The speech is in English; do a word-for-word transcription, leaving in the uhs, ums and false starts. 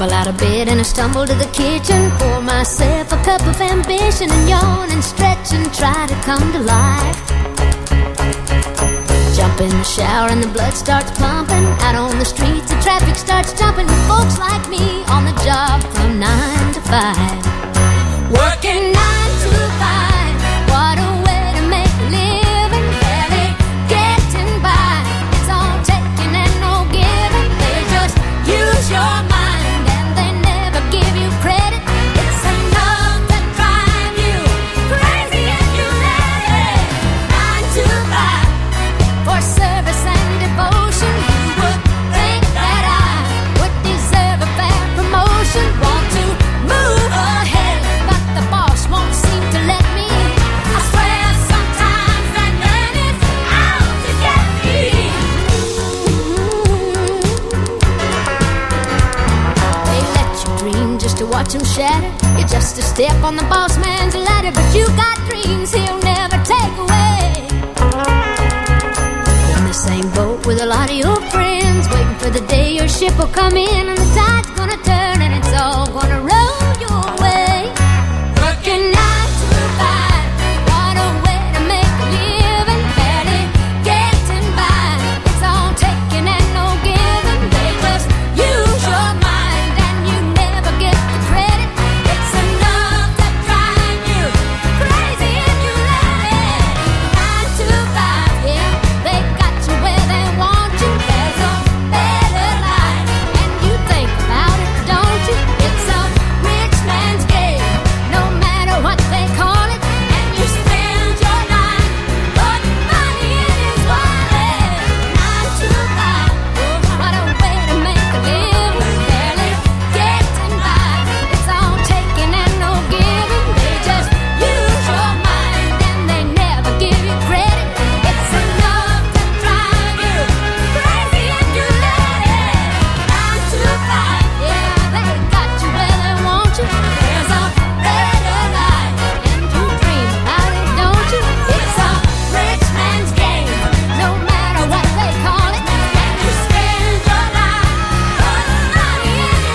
Out of bed and I stumble to the kitchen, pour myself a cup of ambition and yawn and stretch and try to come to life. Jump in the shower and the blood starts pumping. Out on the streets the traffic starts jumping with folks like me on the job from nine to five. Working nine to five, what a way to make a living. Barely getting by, it's all taking and no giving. They just use your mind, give you credit. It's enough to drive you crazy if you let it. Nine to five for service and devotion. You would think that I would deserve a fair promotion. Want to move ahead, but the boss won't seem to let me. I swear sometimes that man is out to get me. They let you dream just to watch him shatter. You're just a step on the boss man's ladder, but you got dreams he'll never take away. In the same boat with a lot of your friends, waiting for the day your ship will come in and